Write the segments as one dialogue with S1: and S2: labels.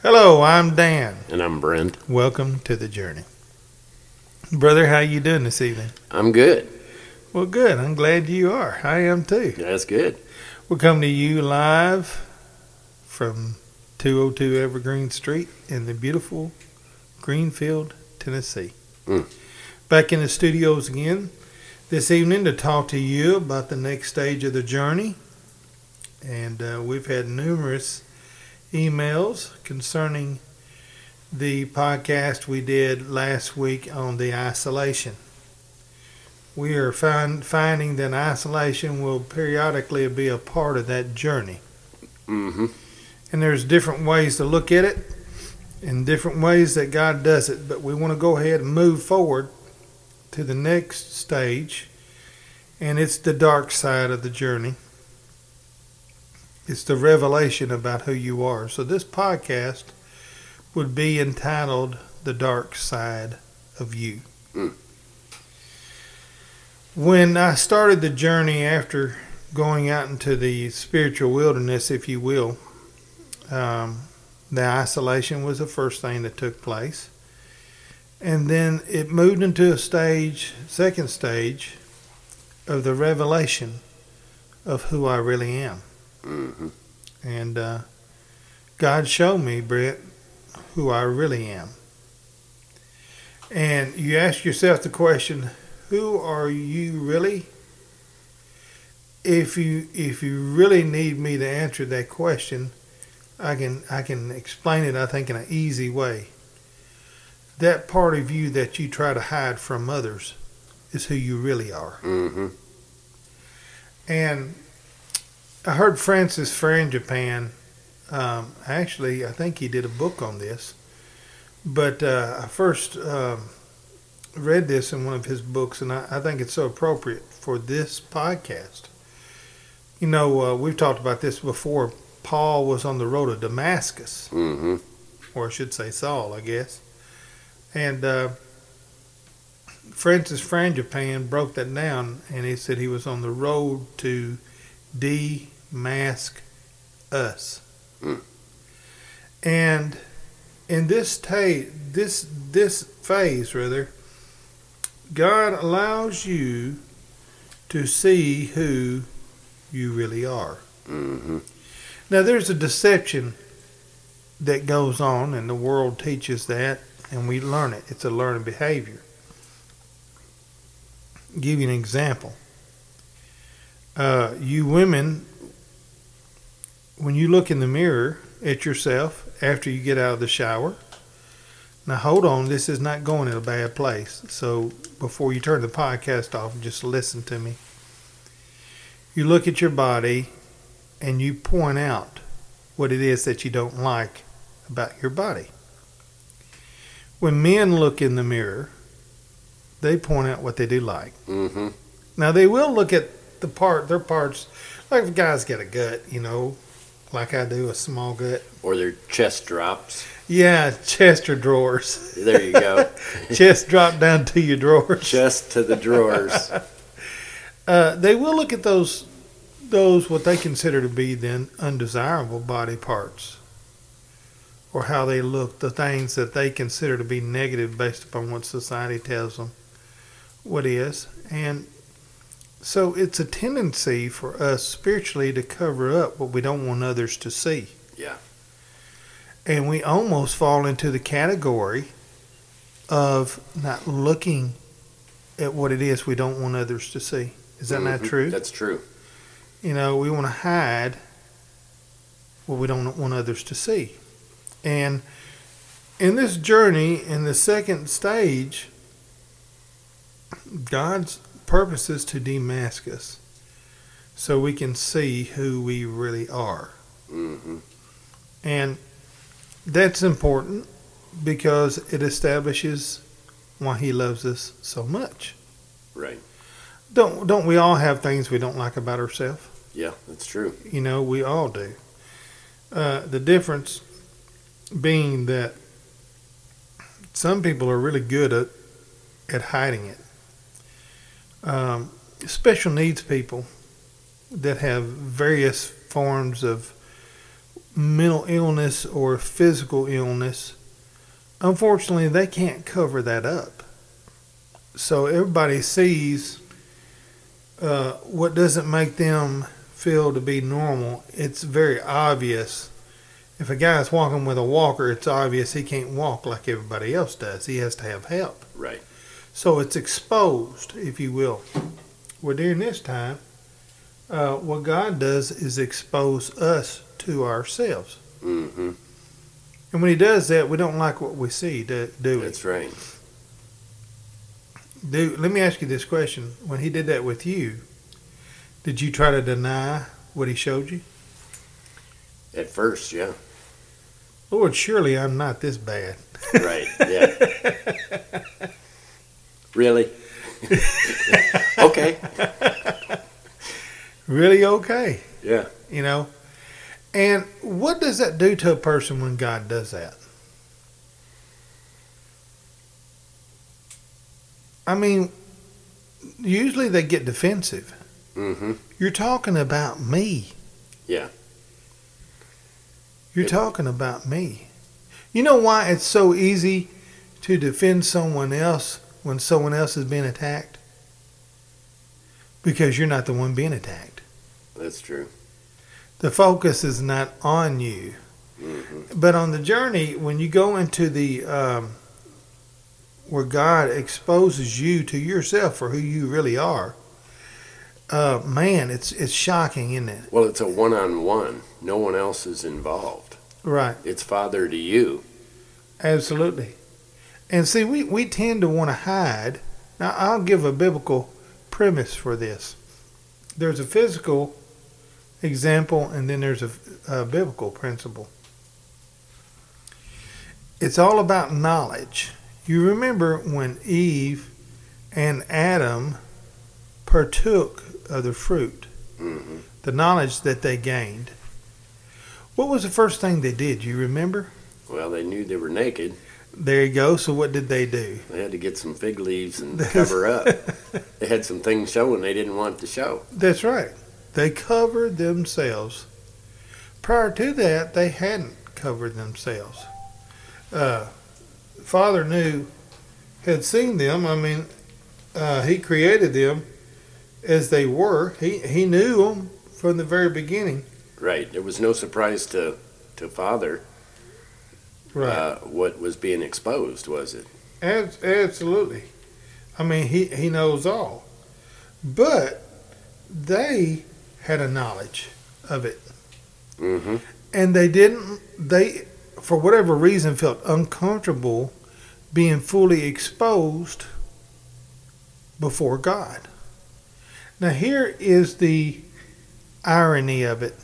S1: Hello, I'm Dan.
S2: And I'm Brent.
S1: Welcome to the journey. Brother, how you doing this evening?
S2: I'm good.
S1: Well, good. I'm glad you are. I am too.
S2: That's good.
S1: We're coming to you live from 202 Evergreen Street in the beautiful Greenfield, Tennessee. Back in the studios again this evening to talk to you about the next stage of the journey. And we've had numerous emails concerning the podcast we did last week on the isolation. We are finding that isolation will periodically be a part of that journey.
S2: Mm-hmm.
S1: And there's different ways to look at it and different ways that God does it. But we want to go ahead and move forward to the next stage. And it's the dark side of the journey. It's the revelation about who you are. So this podcast would be entitled The Dark Side of You. When I started the journey after going out into the spiritual wilderness, if you will, the isolation was the first thing that took place. And then it moved into a second stage of the revelation of who I really am.
S2: Mm-hmm.
S1: And God showed me, Brett, who I really am. And you ask yourself the question, who are you really? If you really need me to answer that question, I can explain it, I think, in an easy way. That part of you that you try to hide from others is who you really are.
S2: Mm-hmm.
S1: And I heard Francis Frangipane, actually, I think he did a book on this, but I first read this in one of his books, and I think it's so appropriate for this podcast. You know, we've talked about this before. Paul was on the road to Damascus,
S2: Mm-hmm.
S1: or I should say Saul, I guess. And Francis Frangipane broke that down, and he said he was on the road to demask us. And in this phase, God allows you to see who you really are.
S2: Mm-hmm.
S1: Now, there's a deception that goes on, and the world teaches that, and we learn it. It's a learned behavior. I'll give you an example. You women, when you look in the mirror at yourself after you get out of the shower, now hold on, this is not going in a bad place. So before you turn the podcast off, just listen to me. You look at your body and you point out what it is that you don't like about your body. When men look in the mirror, they point out what they do like.
S2: Mm-hmm.
S1: Now they will look at their parts, like if a guy's got a gut, you know, like I do, a small gut.
S2: Or their chest drops.
S1: Yeah, chest or drawers.
S2: There you go.
S1: Chest drop down to your drawers.
S2: Chest to the drawers.
S1: They will look at those what they consider to be then undesirable body parts, or how they look, the things that they consider to be negative based upon what society tells them what is. And so it's a tendency for us spiritually to cover up what we don't want others to see.
S2: Yeah.
S1: And we almost fall into the category of not looking at what it is we don't want others to see. Is that not true?
S2: That's true.
S1: You know, we want to hide what we don't want others to see. And in this journey, in the second stage, God's purpose is to demask us so we can see who we really are.
S2: Mm-hmm.
S1: And that's important because it establishes why he loves us so much.
S2: Right.
S1: Don't we all have things we don't like about ourselves?
S2: Yeah, that's true.
S1: You know, we all do. The difference being that some people are really good at hiding it. Special needs people that have various forms of mental illness or physical illness, unfortunately, they can't cover that up. So everybody sees what doesn't make them feel to be normal. It's very obvious. If a guy's walking with a walker, it's obvious he can't walk like everybody else does. He has to have help.
S2: Right.
S1: So it's exposed, if you will. Well, during this time, what God does is expose us to ourselves.
S2: Mm-hmm.
S1: And when he does that, we don't like what we see, do we?
S2: That's right.
S1: Let me ask you this question. When he did that with you, did you try to deny what he showed you?
S2: At first, yeah.
S1: Lord, surely I'm not this bad.
S2: Right, yeah. Really? Okay.
S1: Really okay,
S2: Yeah.
S1: you know? And what does that do to a person when God does that? I mean, usually they get defensive.
S2: Mm-hmm.
S1: You're talking about me.
S2: Yeah.
S1: You're talking about me. You know why it's so easy to defend someone else when someone else is being attacked? Because you're not the one being attacked.
S2: That's true.
S1: The focus is not on you.
S2: Mm-hmm.
S1: But on the journey, when you go into the where God exposes you to yourself for who you really are, man, it's shocking, isn't it?
S2: Well, it's a one-on-one. No one else is involved.
S1: Right.
S2: It's Father to you.
S1: Absolutely. And see, we tend to want to hide. Now, I'll give a biblical premise for this. There's a physical example, and then there's a biblical principle. It's all about knowledge. You remember when Eve and Adam partook of the fruit,
S2: Mm-hmm.
S1: the knowledge that they gained. What was the first thing they did? You remember?
S2: Well, they knew they were naked.
S1: There you go. So what did they do?
S2: They had to get some fig leaves and cover up. They had some things showing they didn't want to show.
S1: That's right. They covered themselves. Prior to that, they hadn't covered themselves. Father had seen them. I mean, he created them as they were. He knew them from the very beginning.
S2: Right. It was no surprise to Father what was being exposed, was it?
S1: Absolutely. I mean, he knows all. But they had a knowledge of it.
S2: Mm-hmm.
S1: And they, for whatever reason, felt uncomfortable being fully exposed before God. Now, here is the irony of it.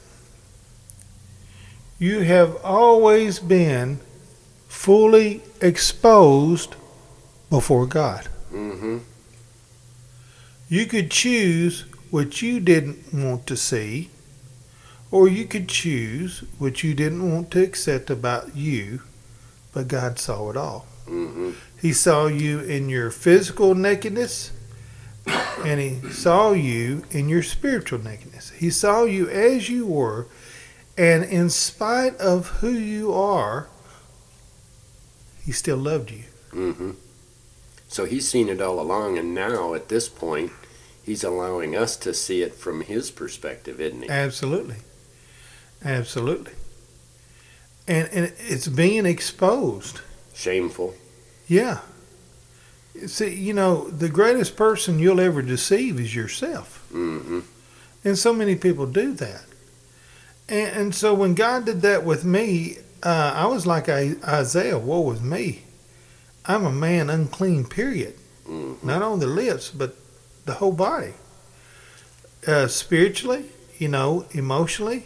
S1: You have always been fully exposed before God.
S2: Mm-hmm.
S1: You could choose what you didn't want to see, or you could choose what you didn't want to accept about you, but God saw it all.
S2: Mm-hmm.
S1: He saw you in your physical nakedness, and he saw you in your spiritual nakedness. He saw you as you were, and in spite of who you are, he still loved you.
S2: Mm-hmm. So he's seen it all along, and now at this point, he's allowing us to see it from his perspective, isn't he?
S1: Absolutely. Absolutely. And it's being exposed.
S2: Shameful.
S1: Yeah. See, you know, the greatest person you'll ever deceive is yourself.
S2: Mm-hmm.
S1: And so many people do that. And so when God did that with me, I was like Isaiah, woe is me. I'm a man unclean, period.
S2: Mm-hmm.
S1: Not on the lips, but the whole body. Spiritually, you know, emotionally.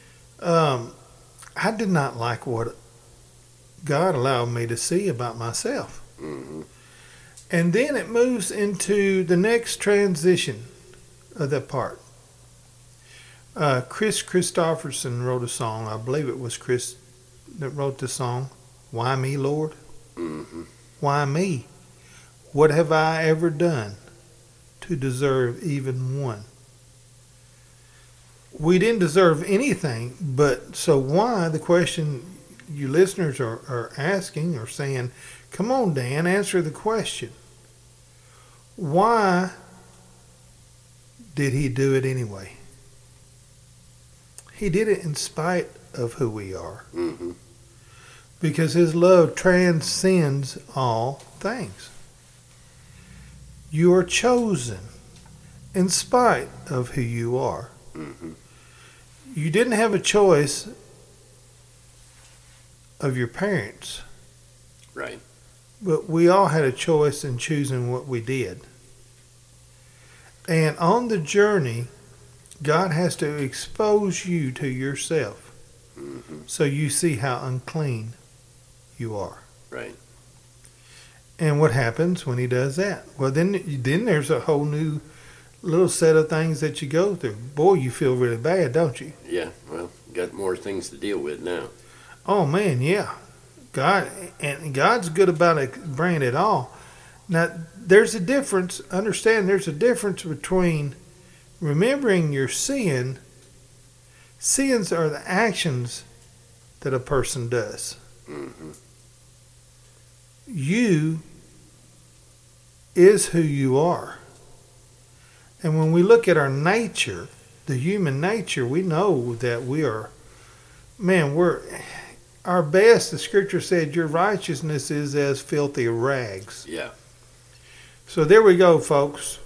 S1: I did not like what God allowed me to see about myself.
S2: Mm-hmm.
S1: And then it moves into the next transition of that part. Chris Christopherson wrote a song. I believe it was Chris that wrote the song, Why Me, Lord?
S2: Mm-hmm.
S1: Why me? What have I ever done to deserve even one? We didn't deserve anything, but so why? The question you listeners are asking or saying, come on, Dan, answer the question. Why did he do it anyway? He did it in spite of who we are.
S2: Mm-hmm.
S1: Because his love transcends all things. You are chosen in spite of who you are.
S2: Mm-hmm.
S1: You didn't have a choice of your parents.
S2: Right.
S1: But we all had a choice in choosing what we did. And on the journey, God has to expose you to yourself.
S2: Mm-hmm.
S1: So you see how unclean you are.
S2: Right.
S1: And what happens when he does that? Well, then there's a whole new little set of things that you go through. Boy, you feel really bad, don't you?
S2: Yeah. Well, got more things to deal with now.
S1: Oh man, yeah. God's good about bringing it all. Now, there's a difference. Understand, there's a difference between remembering your sin. Sins are the actions that a person does.
S2: Mm-hmm.
S1: You is who you are. And when we look at our nature, the human nature, we know that we are, we're our best. The scripture said your righteousness is as filthy rags.
S2: Yeah.
S1: So there we go, folks.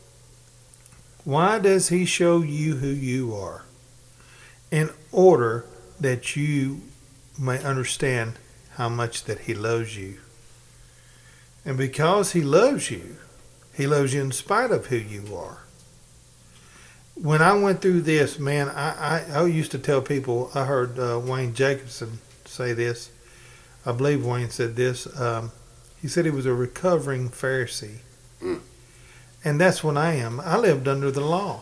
S1: Why does he show you who you are? In order that you may understand how much that he loves you. And because he loves you in spite of who you are. When I went through this, man, I used to tell people, I heard Wayne Jacobson say this. I believe Wayne said this. He said he was a recovering Pharisee.
S2: Mm.
S1: And that's what I am. I lived under the law.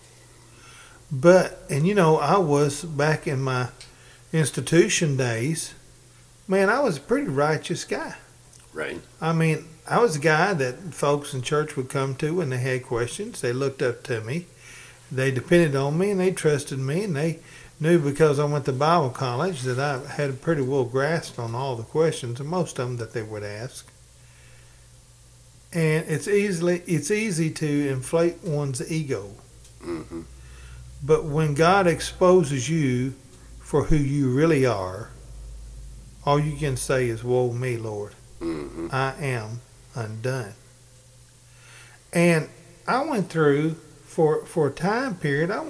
S1: I was back in my institution days, man, I was a pretty righteous guy.
S2: Right.
S1: I mean, I was a guy that folks in church would come to when they had questions. They looked up to me. They depended on me and they trusted me, and they knew because I went to Bible college that I had a pretty well grasp on all the questions, and most of them that they would ask. And it's easy to inflate one's ego.
S2: Mm-hmm.
S1: But when God exposes you for who you really are, all you can say is, woe me, Lord.
S2: Mm-hmm.
S1: I am undone. And I went through, for a time period, I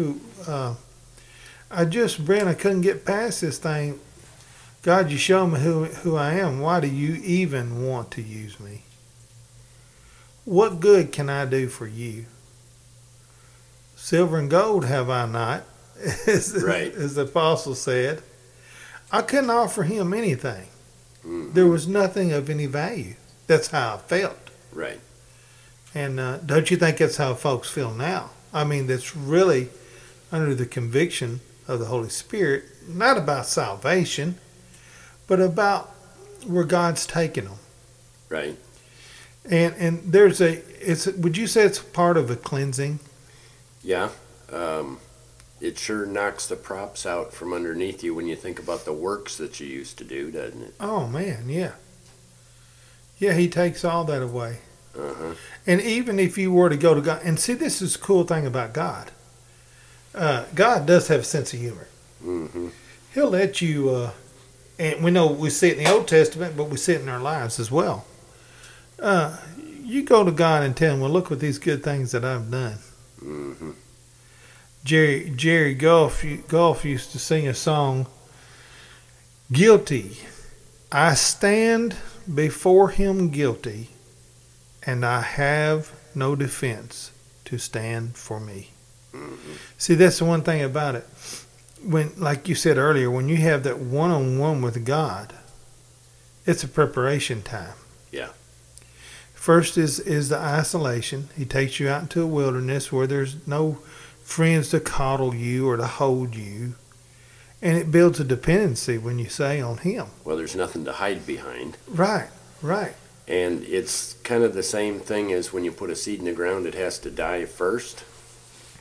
S1: couldn't get past this thing. God, you show me who I am. Why do you even want to use me? What good can I do for you? Silver and gold have I not, as the apostle said. I couldn't offer him anything.
S2: Mm-hmm.
S1: There was nothing of any value. That's how I felt.
S2: Right.
S1: And don't you think that's how folks feel now? I mean, that's really under the conviction of the Holy Spirit, not about salvation, but about where God's taking them.
S2: Right.
S1: And would you say it's part of a cleansing?
S2: Yeah. It sure knocks the props out from underneath you when you think about the works that you used to do, doesn't it?
S1: Oh, man, yeah. Yeah, he takes all that away.
S2: Uh-huh.
S1: And even if you were to go to God, and see, this is the cool thing about God. God does have a sense of humor.
S2: Mm-hmm.
S1: He'll let you, and we know we see it in the Old Testament, but we see it in our lives as well. You go to God and tell him, well, look at these good things that I've done.
S2: Mm-hmm.
S1: Jerry Goff used to sing a song, guilty. I stand before him guilty, and I have no defense to stand for me.
S2: Mm-hmm.
S1: See, that's the one thing about it. When, like you said earlier, when you have that one-on-one with God, it's a preparation time.
S2: Yeah.
S1: First is the isolation. He takes you out into a wilderness where there's no friends to coddle you or to hold you. And it builds a dependency when you say on him.
S2: Well, there's nothing to hide behind.
S1: Right.
S2: And it's kind of the same thing as when you put a seed in the ground, it has to die first.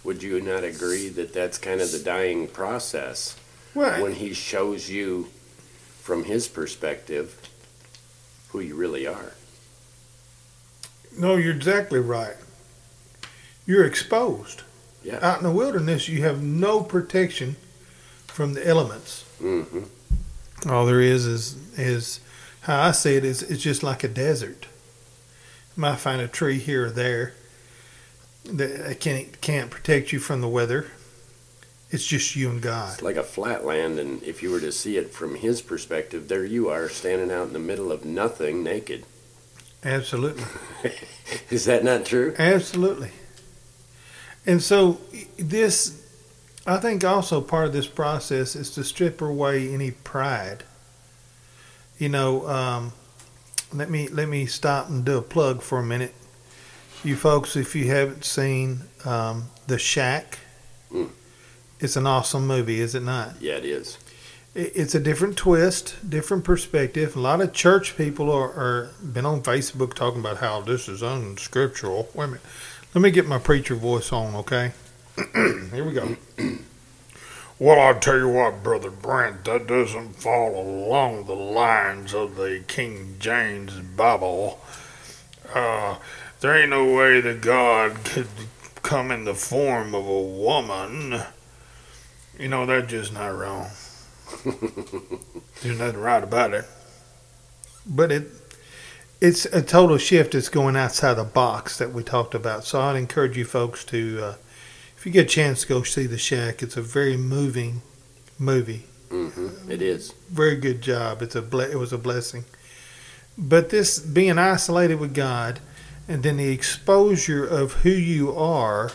S2: would you not agree that that's kind of the dying process?
S1: Well,
S2: When he shows you from his perspective who you really are.
S1: no, you're exactly right. You're exposed.
S2: Yeah.
S1: Out in the wilderness, you have no protection from the elements.
S2: Mm-hmm.
S1: All there is how I see it is it's just like a desert. You might find a tree here or there that can't protect you from the weather. It's just you and God.
S2: It's like a flatland, and if you were to see it from his perspective, there you are standing out in the middle of nothing naked.
S1: Absolutely.
S2: Is that not true?
S1: Absolutely. And so this, I think also part of this process is to strip away any pride. You know, let me stop and do a plug for a minute. You folks, if you haven't seen The Shack, it's an awesome movie, is it not?
S2: Yeah, it is.
S1: It's a different twist, different perspective. A lot of church people are been on Facebook talking about how this is unscriptural. Wait a minute. Let me get my preacher voice on, okay? Here we go. Well, I'll tell you what, Brother Brent, that doesn't fall along the lines of the King James Bible. There ain't no way that God could come in the form of a woman. You know, that's just not wrong. There's nothing right about it. But it's a total shift. It's going outside the box that we talked about. So I'd encourage you folks to, if you get a chance to go see The Shack, it's a very moving movie.
S2: Mm-hmm. It is.
S1: Very good job. It was a blessing. But this being isolated with God and then the exposure of who you are.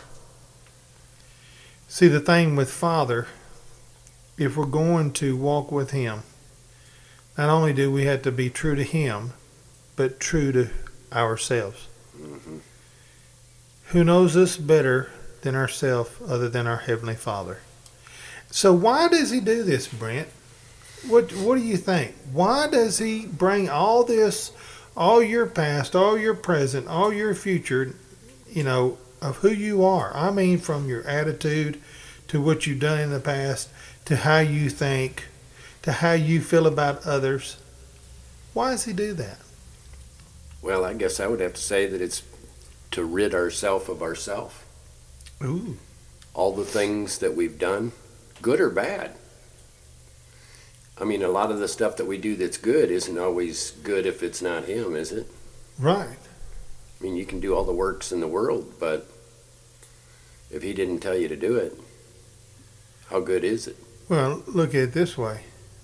S1: See, the thing with Father, if we're going to walk with Him, not only do we have to be true to Him, but true to ourselves.
S2: Mm-hmm.
S1: Who knows us better than ourselves other than our Heavenly Father? So why does He do this, Brent? What do you think? Why does He bring all this, all your past, all your present, all your future, of who you are? I mean, from your attitude to what you've done in the past, to how you think, to how you feel about others. Why does He do that?
S2: Well, I guess I would have to say that it's to rid ourselves of ourselves.
S1: Ooh.
S2: All the things that we've done, good or bad. I mean, a lot of the stuff that we do that's good isn't always good if it's not Him, is it?
S1: Right.
S2: I mean, you can do all the works in the world, but if He didn't tell you to do it, how good is it?
S1: Well, look at it this way.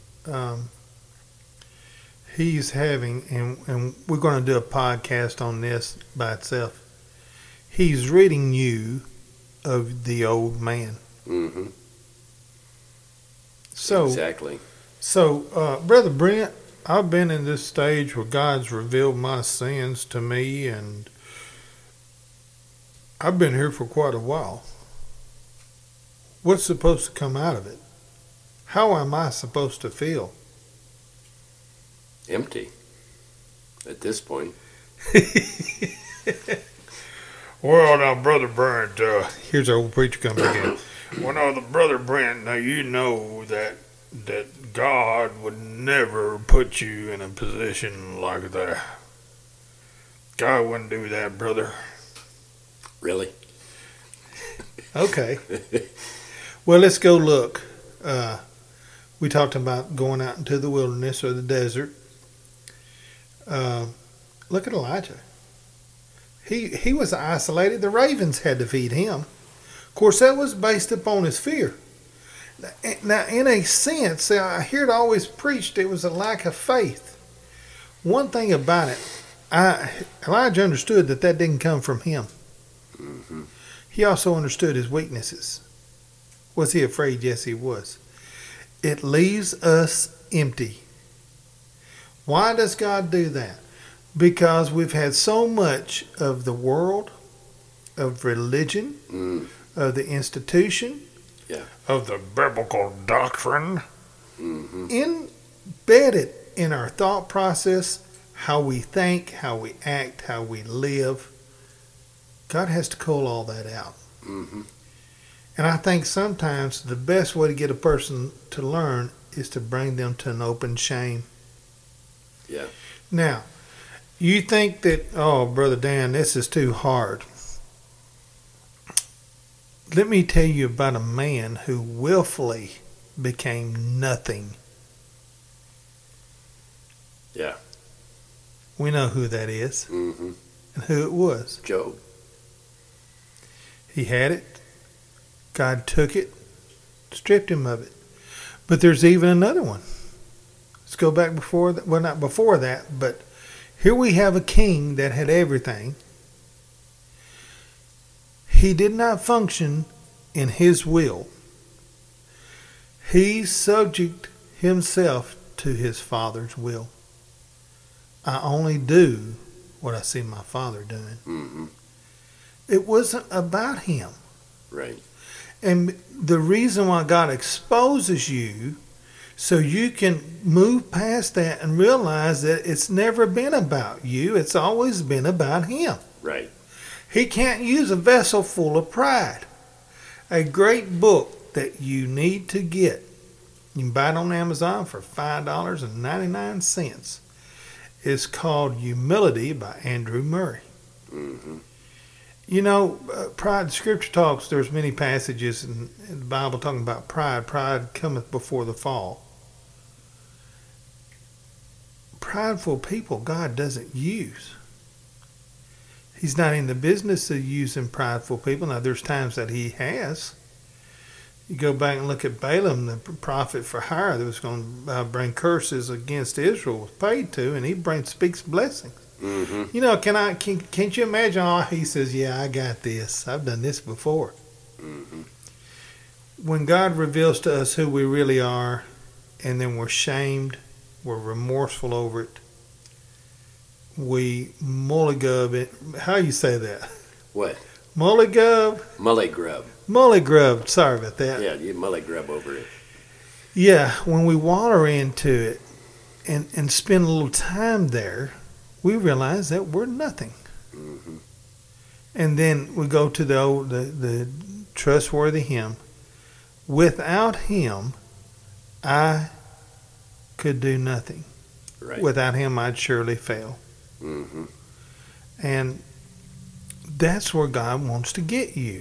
S1: He's having, and we're going to do a podcast on this by itself. He's ridding you of the old man.
S2: Mm-hmm.
S1: Exactly.
S2: Exactly.
S1: So, Brother Brent, I've been in this stage where God's revealed my sins to me, and I've been here for quite a while. What's supposed to come out of it? How am I supposed to feel?
S2: Empty. At this point.
S1: Well, now, Brother Brent, here's our old preacher coming again. Well, now, Brother Brent, now you know that God would never put you in a position like that. God wouldn't do that, brother.
S2: Really?
S1: Okay. Well, let's go look. We talked about going out into the wilderness or the desert. Look at Elijah. He was isolated. The ravens had to feed him. Of course, that was based upon his fear. Now, in a sense, I hear it always preached it was a lack of faith. One thing about it, Elijah understood that didn't come from him.
S2: Mm-hmm.
S1: He also understood his weaknesses. Was he afraid? Yes, he was. It leaves us empty. Why does God do that? Because we've had so much of the world, of religion, of the institution, of the biblical doctrine, embedded in our thought process, how we think, how we act, how we live. God has to cull all that out.
S2: Mm-hmm.
S1: And I think sometimes the best way to get a person to learn is to bring them to an open shame.
S2: Yeah.
S1: Now, you think that, oh, Brother Dan, this is too hard. Let me tell you about a man who willfully became nothing.
S2: Yeah.
S1: We know who that is
S2: Mm-hmm.
S1: and who it was.
S2: Job.
S1: He had it. God took it, stripped him of it. But there's even another one. Let's go back before that. Well, not before that, but here we have a king that had everything. He did not function in his will. He subject himself to his father's will. I only do what I see my father doing.
S2: Mm-hmm.
S1: It wasn't about him.
S2: Right.
S1: And the reason why God exposes you, so you can move past that and realize that it's never been about you. It's always been about him.
S2: Right.
S1: He can't use a vessel full of pride. A great book that you need to get. You can buy it on Amazon for $5.99. It's called Humility by Andrew Murray.
S2: Mm-hmm.
S1: You know, pride, Scripture talks, there's many passages in the Bible talking about pride. Pride cometh before the fall. Prideful people God doesn't use. He's not in the business of using prideful people. Now, there's times that he has. You go back and look at Balaam, the prophet for hire that was going to bring curses against Israel, was paid to, and he speaks blessings.
S2: Mm-hmm.
S1: You know, can't you imagine? Oh, he says, yeah, I got this. I've done this before.
S2: Mm-hmm.
S1: When God reveals to us who we really are, and then we're shamed, we're remorseful over it, we mullygub it. How you say that?
S2: What?
S1: Mullygub?
S2: Mullygrub.
S1: Mullygrub. Sorry about that.
S2: Yeah, you mullygrub over it.
S1: Yeah, when we water into it and spend a little time there, we realize that we're nothing.
S2: Mm-hmm.
S1: And then we go to the trustworthy hymn. Without him, I could do nothing.
S2: Right.
S1: Without him, I'd surely fail.
S2: Mm-hmm.
S1: And that's where God wants to get you.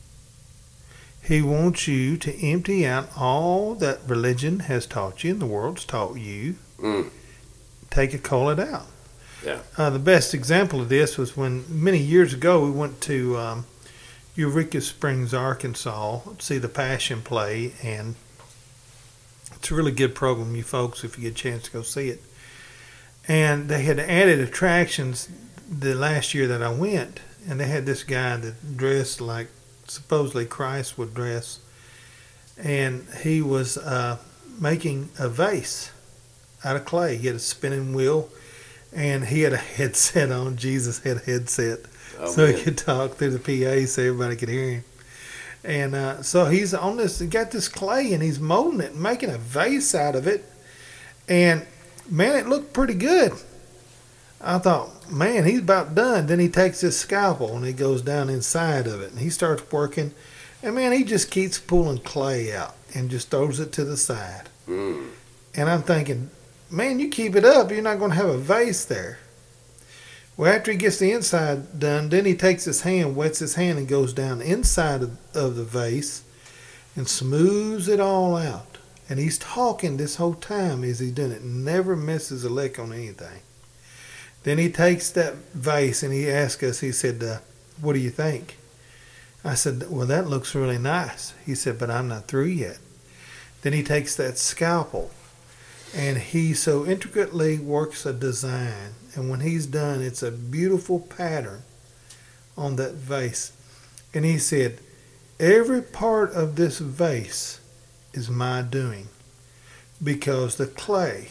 S1: He wants you to empty out all that religion has taught you and the world's taught you.
S2: Mm.
S1: Call it out.
S2: Yeah.
S1: The best example of this was when many years ago we went to Eureka Springs, Arkansas, to see the Passion play, and it's a really good program, you folks, if you get a chance to go see it. And they had added attractions the last year that I went, and they had this guy that dressed like supposedly Christ would dress, and he was making a vase out of clay. He had a spinning wheel, and he had a headset on. Jesus had a headset, so he could talk through the PA so everybody could hear him. And so he's on this, he got this clay, and he's molding it and making a vase out of it, and man, it looked pretty good. I thought, man, he's about done. Then he takes his scalpel and he goes down inside of it and he starts working. And man, he just keeps pulling clay out and just throws it to the side.
S2: Mm.
S1: And I'm thinking, man, you keep it up, you're not going to have a vase there. Well, after he gets the inside done, then he takes his hand, wets his hand, and goes down inside of the vase and smooths it all out. And he's talking this whole time as he's doing it. Never misses a lick on anything. Then he takes that vase and he asks us, he said, what do you think? I said, well, that looks really nice. He said, but I'm not through yet. Then he takes that scalpel and he so intricately works a design. And when he's done, it's a beautiful pattern on that vase. And he said, every part of this vase is my doing, because the clay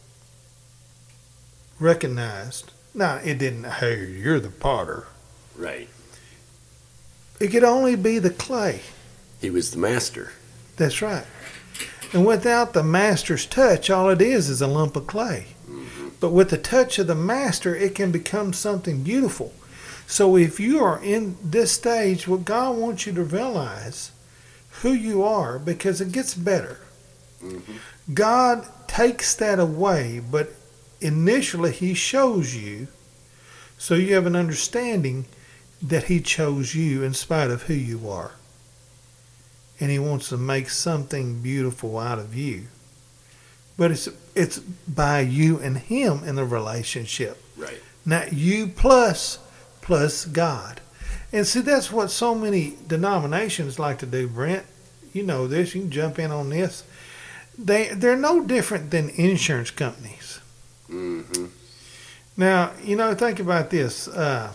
S1: recognized, now it didn't, hey, you're the potter.
S2: Right.
S1: It could only be the clay.
S2: He was the master.
S1: That's right. And without the master's touch, all it is a lump of clay.
S2: Mm-hmm.
S1: But with the touch of the master, it can become something beautiful. So if you are in this stage, what God wants you to realize, who you are, because it gets better.
S2: Mm-hmm.
S1: God takes that away, but initially He shows you so you have an understanding that He chose you in spite of who you are. And He wants to make something beautiful out of you. But it's by you and Him in a relationship.
S2: Right.
S1: Not you plus God. And see, that's what so many denominations like to do, Brent. You know this. You can jump in on this. They're no different than insurance companies.
S2: Mm-hmm.
S1: Now, think about this.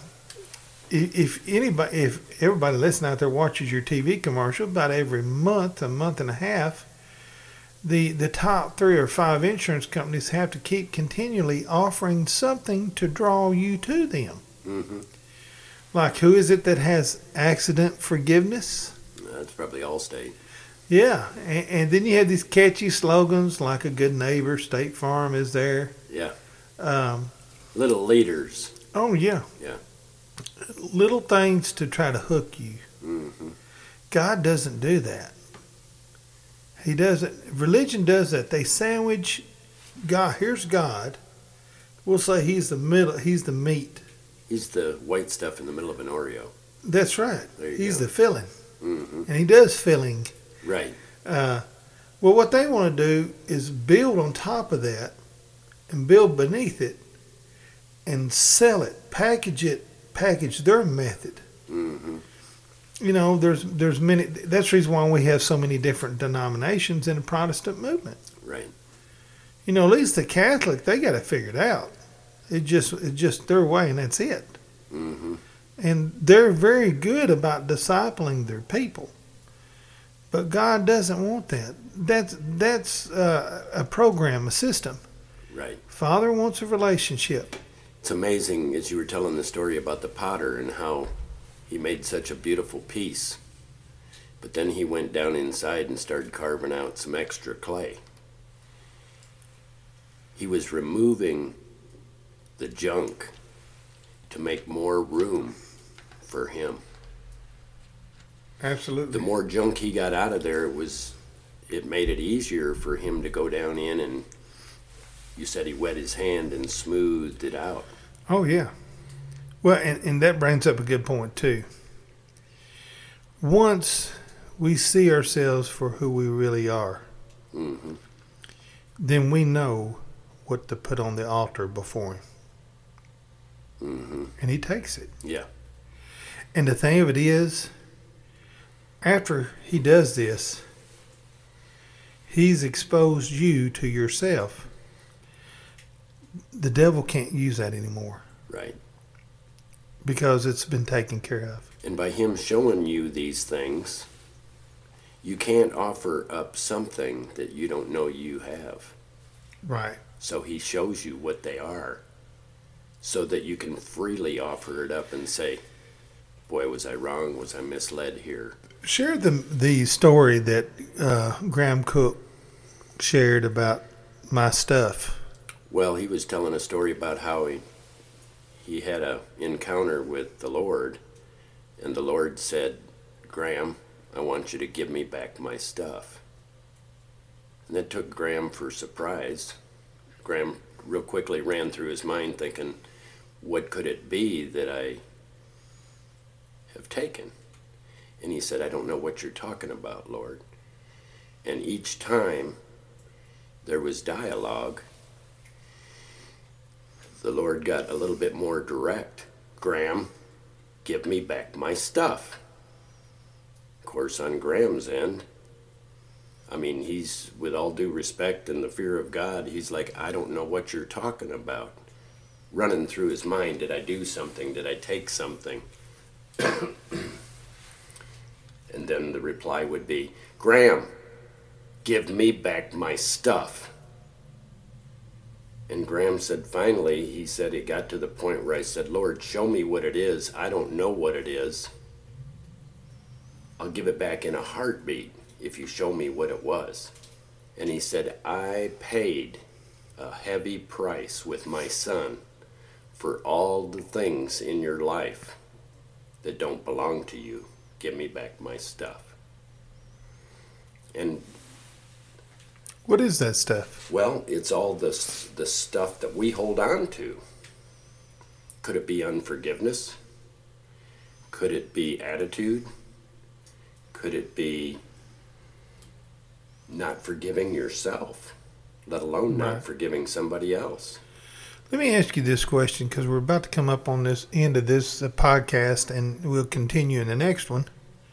S1: If everybody listening out there watches your TV commercial, about every month, a month and a half, the top 3 or 5 insurance companies have to keep continually offering something to draw you to them.
S2: Mm-hmm.
S1: Like, who is it that has accident forgiveness?
S2: That's probably Allstate.
S1: Yeah, and then you have these catchy slogans like a good neighbor, State Farm is there.
S2: Yeah.
S1: Um,
S2: Little leaders.
S1: oh, yeah.
S2: Yeah.
S1: Little things to try to hook you.
S2: Mm-hmm.
S1: God doesn't do that. He doesn't. Religion does that. They sandwich God. Here's God. We'll say He's the middle. He's the meat.
S2: He's the white stuff in the middle of an Oreo.
S1: That's right.
S2: There you
S1: He's
S2: go.
S1: the filling.
S2: Mm-hmm.
S1: And He does filling.
S2: Right.
S1: Well, what they want to do is build on top of that and build beneath it and sell it, package their method.
S2: Mm-hmm.
S1: There's many. That's the reason why we have so many different denominations in the Protestant movement.
S2: Right.
S1: At least the Catholic, they got it figured out. It's just their way, and that's it.
S2: Mm-hmm.
S1: And they're very good about discipling their people. But God doesn't want that. That's a program, a system.
S2: Right.
S1: Father wants a relationship.
S2: It's amazing, as you were telling the story about the potter and how he made such a beautiful piece. But then he went down inside and started carving out some extra clay. He was removing the junk to make more room for him.
S1: Absolutely.
S2: The more junk he got out of there, it made it easier for him to go down in, and you said he wet his hand and smoothed it out.
S1: Oh, yeah. Well, and that brings up a good point, too. Once we see ourselves for who we really are,
S2: Mm-hmm.
S1: then we know what to put on the altar before Him.
S2: Mm-hmm.
S1: And He takes it.
S2: Yeah.
S1: And the thing of it is, after He does this, He's exposed you to yourself. The devil can't use that anymore
S2: Right.
S1: because it's been taken care of.
S2: And by him showing you these things, you can't offer up something that you don't know you have.
S1: Right.
S2: So he shows you what they are so that you can freely offer it up and say, boy, was I wrong? Was I misled here?
S1: Share the story that Graham Cook shared about my stuff.
S2: Well, he was telling a story about how he had an encounter with the Lord, and the Lord said, Graham, I want you to give me back my stuff. And that took Graham for surprise. Graham real quickly ran through his mind thinking, what could it be that I have taken? And he said, I don't know what you're talking about, Lord. And each time there was dialogue, the Lord got a little bit more direct. Graham, give me back my stuff. Of course, on Graham's end, he's, with all due respect and the fear of God, he's like, I don't know what you're talking about. Running through his mind, did I do something? Did I take something? And then the reply would be, Graham, give me back my stuff. And Graham said, finally, he said it got to the point where I said, Lord, show me what it is. I don't know what it is. I'll give it back in a heartbeat if you show me what it was. And he said, I paid a heavy price with my son for all the things in your life that don't belong to you. Give me back my stuff. And
S1: What is that stuff?
S2: well, it's all the stuff that we hold on to. Could it be unforgiveness? Could it be attitude? Could it be not forgiving yourself, let alone not
S1: Right.
S2: forgiving somebody else?
S1: Let me ask you this question, because we're about to come up on this end of this podcast, and we'll continue in the next one.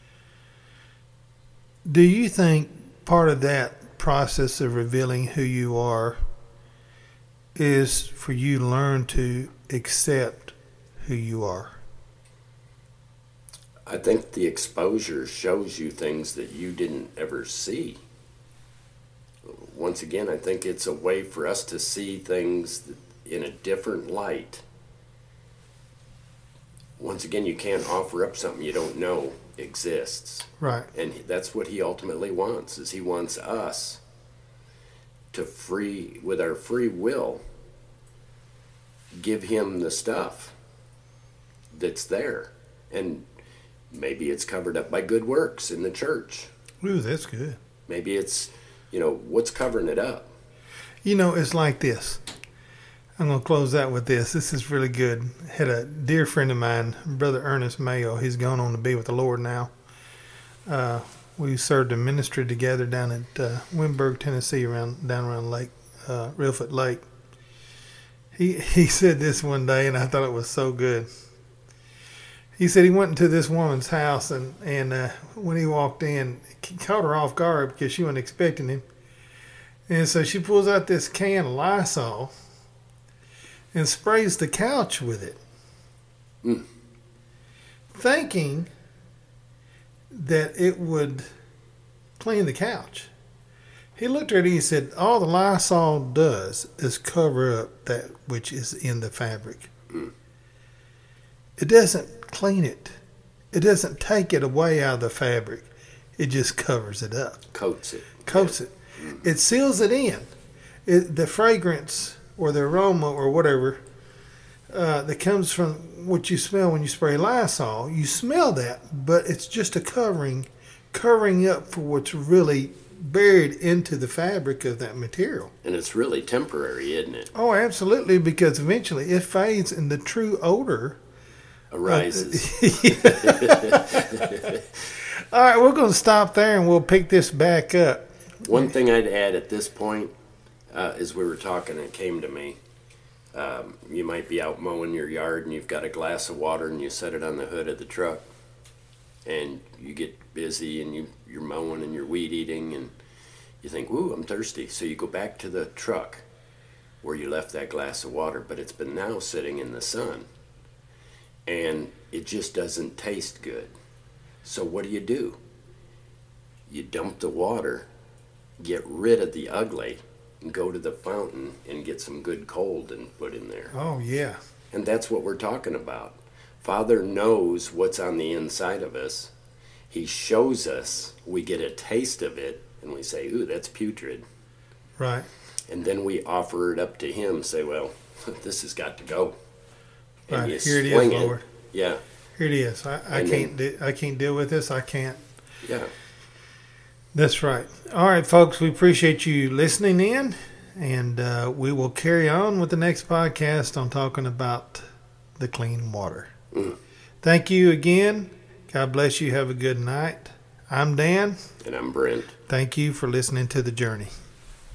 S1: Do you think part of that process of revealing who you are is for you to learn to accept who you are?
S2: I think the exposure shows you things that you didn't ever see. Once again, I think it's a way for us to see things in a different light. Once again, you can't offer up something you don't know exists.
S1: Right.
S2: And that's what he ultimately wants, is he wants us to with our free will, give him the stuff that's there. And maybe it's covered up by good works in the church.
S1: Ooh, that's good.
S2: Maybe it's, what's covering it up?
S1: It's like this. I'm going to close out with this. This is really good. Had a dear friend of mine, Brother Ernest Mayo. He's gone on to be with the Lord now. We served in ministry together down at Wimberg, Tennessee, down around Lake, Reelfoot Lake. He said this one day, and I thought it was so good. He said he went into this woman's house, and when he walked in, he caught her off guard because she wasn't expecting him. And so she pulls out this can of Lysol and sprays the couch with it, thinking that it would clean the couch. He looked at her and he said, all the Lysol does is cover up that which is in the fabric. It doesn't clean it. It doesn't take it away out of the fabric. It just covers it up.
S2: Coats it.
S1: It seals it in. The fragrance or the aroma or whatever that comes from what you smell when you spray Lysol, you smell that, but it's just a covering up for what's really buried into the fabric of that material.
S2: And it's really temporary, isn't it?
S1: Oh, absolutely, because eventually it fades and the true odor
S2: Arises.
S1: All right, we're going to stop there and we'll pick this back up.
S2: One thing I'd add at this point, as we were talking, it came to me. You might be out mowing your yard and you've got a glass of water and you set it on the hood of the truck, and you get busy and you're mowing and you're weed eating and you think, "Ooh, I'm thirsty." So you go back to the truck where you left that glass of water, but it's been now sitting in the sun and it just doesn't taste good. So what do? You dump the water, get rid of the ugly, and go to the fountain and get some good cold and put in there.
S1: Oh, yeah.
S2: And that's what we're talking about. Father knows what's on the inside of us. He shows us, we get a taste of it, and we say, "Ooh, that's putrid."
S1: Right.
S2: And then we offer it up to him, say, "Well, this has got to go." And
S1: Right.
S2: you
S1: Here it
S2: sling
S1: is, Lord.
S2: Yeah.
S1: Here it is. I can't deal with this. I can't.
S2: Yeah.
S1: That's right. All right, folks, we appreciate you listening in, and we will carry on with the next podcast on talking about the clean water. Thank you again. God bless you. Have a good night. I'm Dan.
S2: And I'm Brent.
S1: Thank you for listening to The Journey.